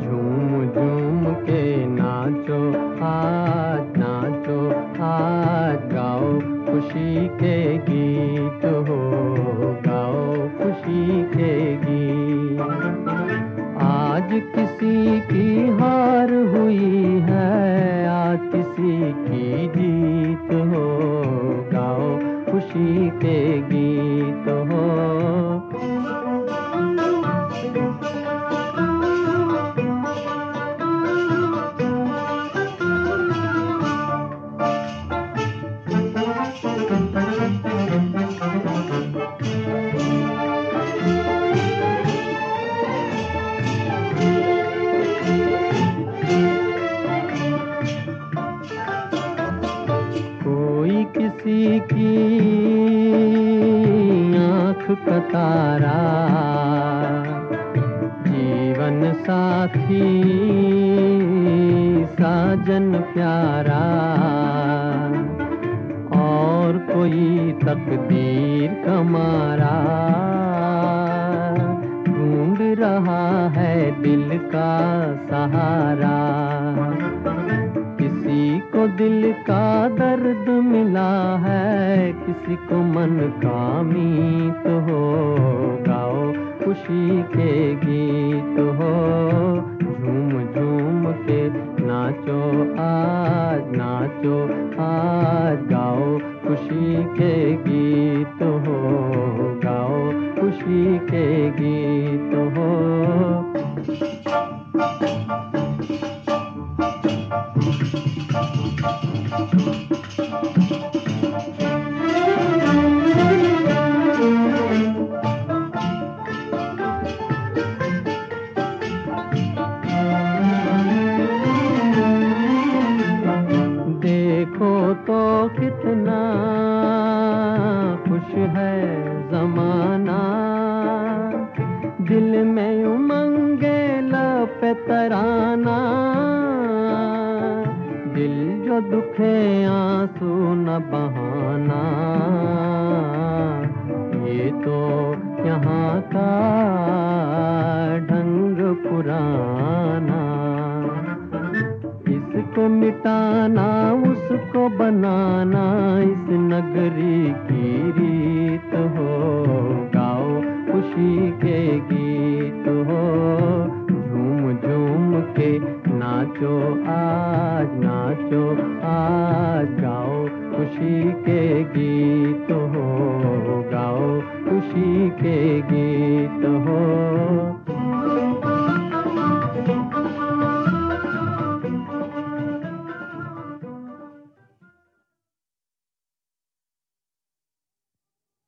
झूम झूम के नाचो आज गाओ खुशी के गीत हो, गाओ खुशी के गीत। आज किसी की हार हुई है, आज किसी की जीत हो, गाओ खुशी के गीत हो। कोई किसी की आँख का तारा, जीवन साथी साजन प्यारा, और कोई तकदीर का मारा ढूंढ रहा है दिल का सहारा। किसी को दिल का दर्द मिला है, किसी को मन का मीत हो, गाओ खुशी के गीत हो। झूम झूम के नाचो आज गाओ खुशी के गीत हो, गाओ खुशी के गीत हो। देखो तो कितना खुश है ज़माना, दिल में उमंगे लब पे तराना। दिल जो दुखे आंसू न बहाना, ये तो यहाँ का ढंग पुराना। इसको मिटाना उसको बनाना, इस नगरी की रीत हो, गाओ खुशी के गीत हो। झूम झूम के नाचो आज गाओ खुशी के गीत हो, गाओ खुशी के गीत हो।